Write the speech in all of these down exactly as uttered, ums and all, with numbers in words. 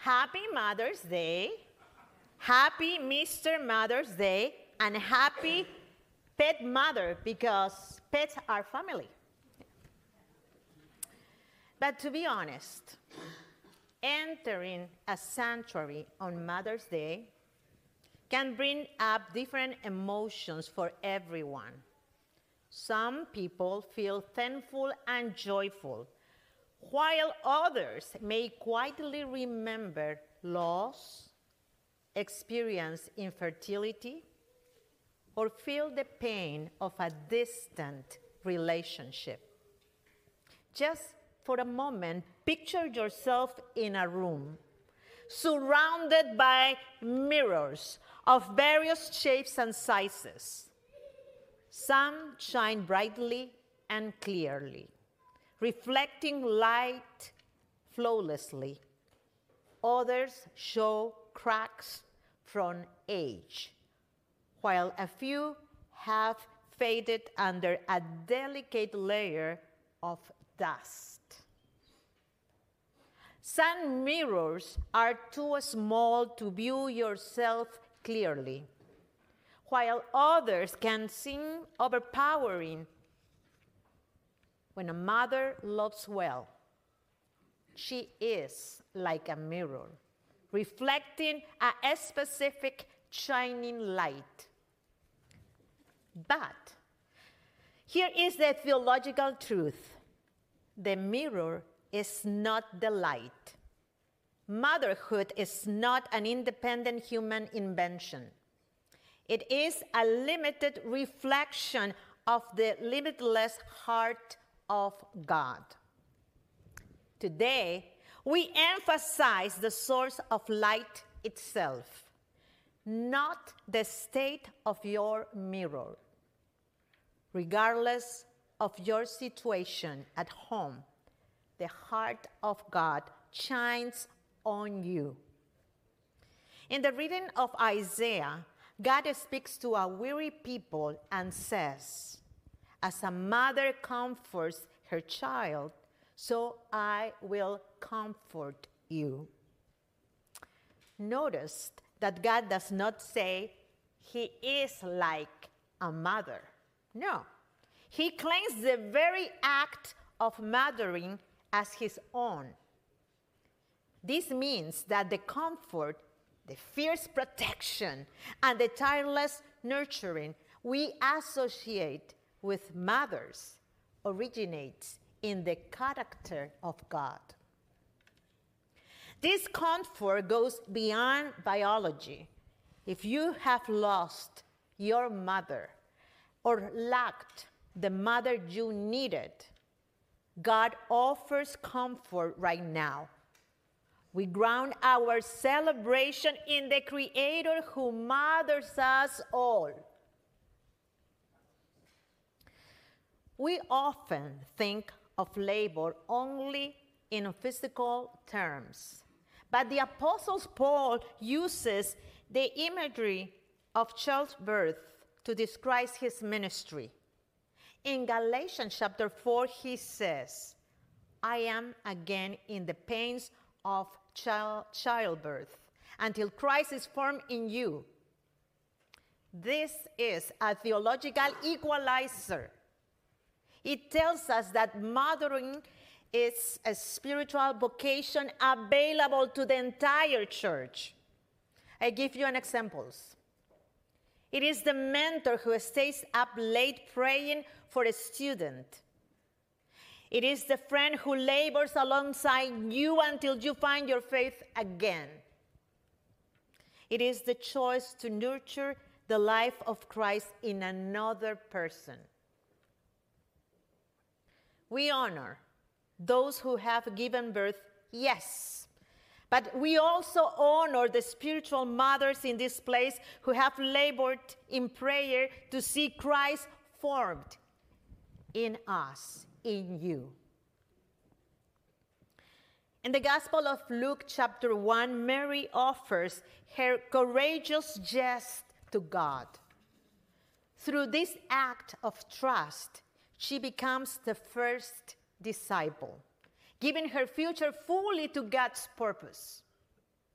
Happy Mother's Day, happy Mister Mother's Day, and happy Pet Mother, because pets are family. But to be honest, entering a sanctuary on Mother's Day can bring up different emotions for everyone. Some people feel thankful and joyful, while others may quietly remember loss, experience infertility, or feel the pain of a distant relationship. Just for a moment, picture yourself in a room surrounded by mirrors of various shapes and sizes. Some shine brightly and clearly, reflecting light flawlessly. Others show cracks from age, while a few have faded under a delicate layer of dust. Some mirrors are too small to view yourself clearly, while others can seem overpowering. When a mother loves well, she is like a mirror, reflecting a specific shining light. But here is the theological truth. The mirror is not the light. Motherhood is not an independent human invention. It is a limited reflection of the limitless heart of God. Today, we emphasize the source of light itself, not the state of your mirror. Regardless of your situation at home, the heart of God shines on you. In the reading of Isaiah, God speaks to a weary people and says, "As a mother comforts her child, so I will comfort you." Notice that God does not say he is like a mother. No, he claims the very act of mothering as his own. This means that the comfort, the fierce protection, and the tireless nurturing we associate with mothers originates in the character of God. This comfort goes beyond biology. If you have lost your mother or lacked the mother you needed, God offers comfort right now. We ground our celebration in the Creator who mothers us all. We often think of labor only in physical terms, but the Apostle Paul uses the imagery of childbirth to describe his ministry. In Galatians chapter four, he says, "I am again in the pains of child, childbirth until Christ is formed in you." This is a theological equalizer. It tells us that mothering is a spiritual vocation available to the entire church. I give you an example. It is the mentor who stays up late praying for a student. It is the friend who labors alongside you until you find your faith again. It is the choice to nurture the life of Christ in another person. We honor those who have given birth, yes, but we also honor the spiritual mothers in this place who have labored in prayer to see Christ formed in us, in you. In the Gospel of Luke chapter one, Mary offers her courageous yes to God. Through this act of trust, she becomes the first disciple, giving her future fully to God's purpose.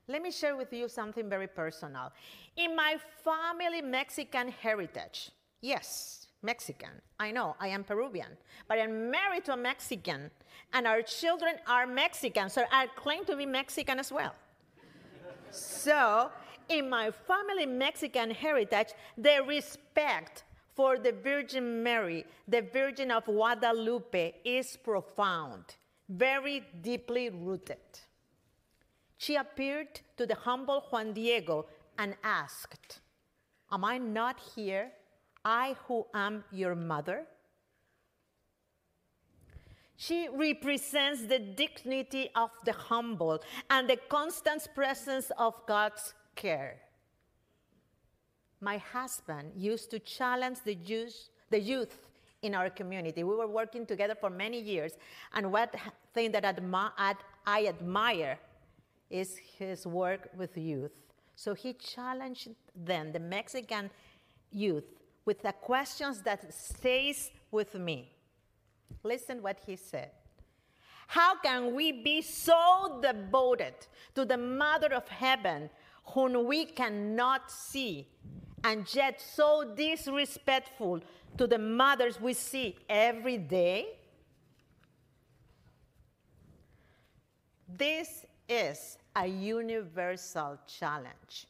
Let me share with you something very personal. In my family Mexican heritage, yes, Mexican, I know, I am Peruvian, but I'm married to a Mexican, and our children are Mexican, so I claim to be Mexican as well. So, in my family Mexican heritage, the respect for the Virgin Mary, the Virgin of Guadalupe, is profound, very deeply rooted. She appeared to the humble Juan Diego and asked, "Am I not here, I who am your mother?" She represents the dignity of the humble and the constant presence of God's care. My husband used to challenge the youth, the youth in our community. We were working together for many years, and one thing that I admire is his work with youth. So he challenged them, the Mexican youth, with the questions that stays with me. Listen what he said. How can we be so devoted to the Mother of Heaven whom we cannot see, and yet so disrespectful to the mothers we see every day? This is a universal challenge.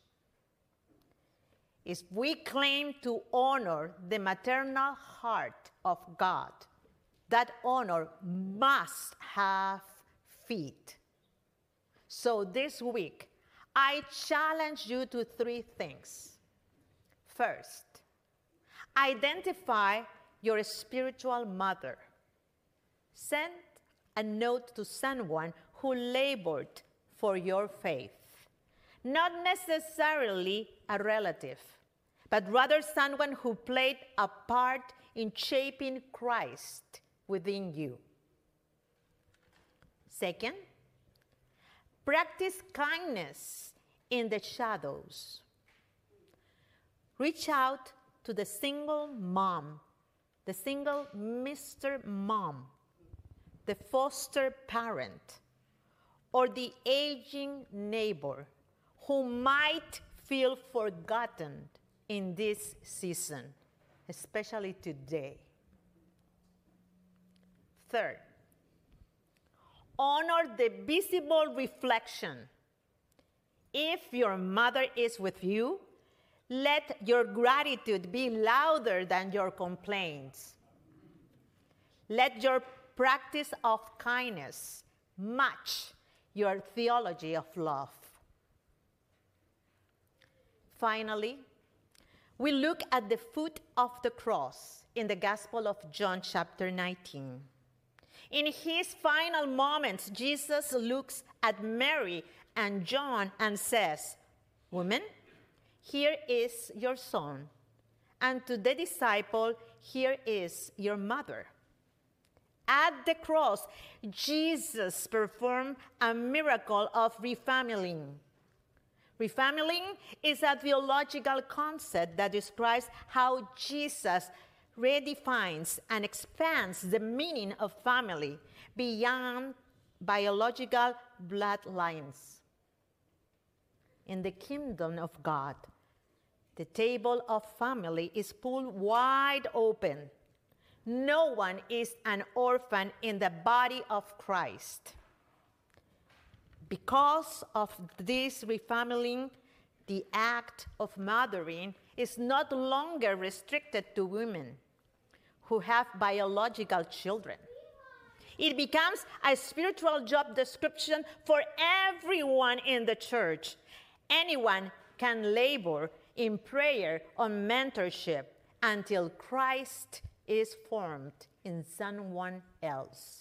If we claim to honor the maternal heart of God, that honor must have feet. So this week, I challenge you to three things. First, identify your spiritual mother. Send a note to someone who labored for your faith. Not necessarily a relative, but rather someone who played a part in shaping Christ within you. Second, practice kindness in the shadows. Reach out to the single mom, the single Mister Mom, the foster parent, or the aging neighbor who might feel forgotten in this season, especially today. Third, honor the visible reflection. If your mother is with you, let your gratitude be louder than your complaints. Let your practice of kindness match your theology of love. Finally, we look at the foot of the cross in the Gospel of John, chapter nineteen. In his final moments, Jesus looks at Mary and John and says, "Woman, here is your son." And to the disciple, "Here is your mother." At the cross, Jesus performed a miracle of refamilying. Refamilying is a theological concept that describes how Jesus redefines and expands the meaning of family beyond biological bloodlines. In the kingdom of God, the table of family is pulled wide open. No one is an orphan in the body of Christ. Because of this refamilying, the act of mothering is not longer restricted to women who have biological children. It becomes a spiritual job description for everyone in the church. Anyone can labor in prayer or mentorship until Christ is formed in someone else.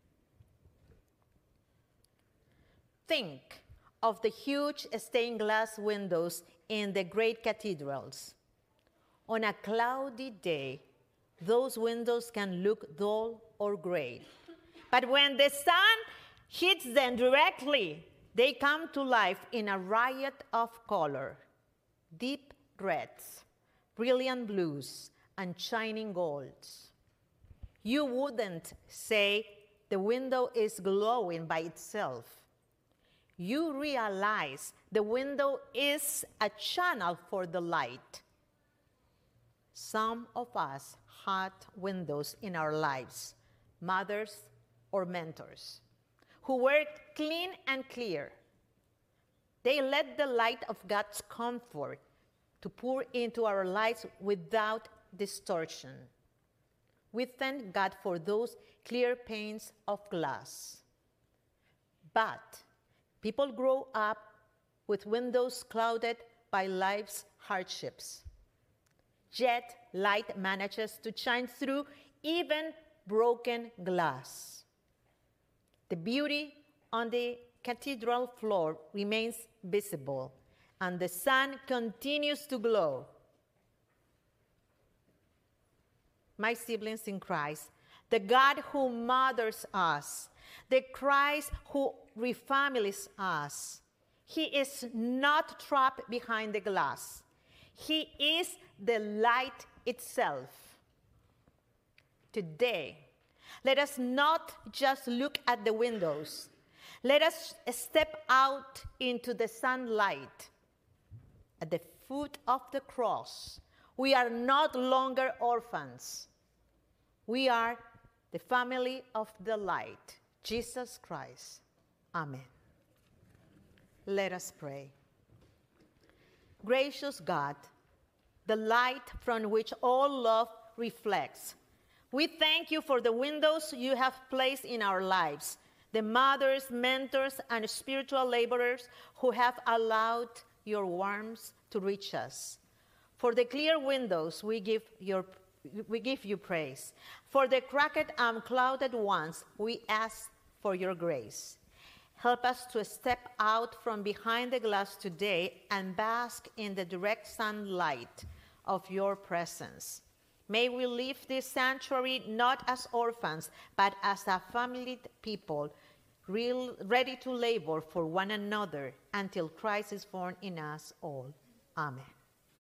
Think of the huge stained glass windows in the great cathedrals. On a cloudy day, those windows can look dull or gray. But when the sun hits them directly, they come to life in a riot of color. Deep reds, brilliant blues, and shining golds. You wouldn't say the window is glowing by itself. you realize the window is a channel for the light. Some of us had windows in our lives, mothers or mentors, who were clean and clear. They let the light of God's comfort to pour into our lives without distortion. We thank God for those clear panes of glass. But people grow up with windows clouded by life's hardships. Yet light manages to shine through even broken glass. The beauty on the cathedral floor remains visible, and the sun continues to glow. My siblings in Christ, the God who mothers us, the Christ who refamilies us, he is not trapped behind the glass. He is the light itself. Today, let us not just look at the windows. Let us step out into the sunlight. At the foot of the cross, we are not longer orphans. We are the family of the light, Jesus Christ. Amen. Let us pray. Gracious God, the light from which all love reflects, we thank you for the windows you have placed in our lives, the mothers, mentors, and spiritual laborers who have allowed your warmth to reach us. For the clear windows, we give, your, we give you praise. For the cracked and clouded ones, we ask for your grace. Help us to step out from behind the glass today and bask in the direct sunlight of your presence. May we leave this sanctuary not as orphans, but as a family people, real, ready to labor for one another until Christ is born in us all. Amen.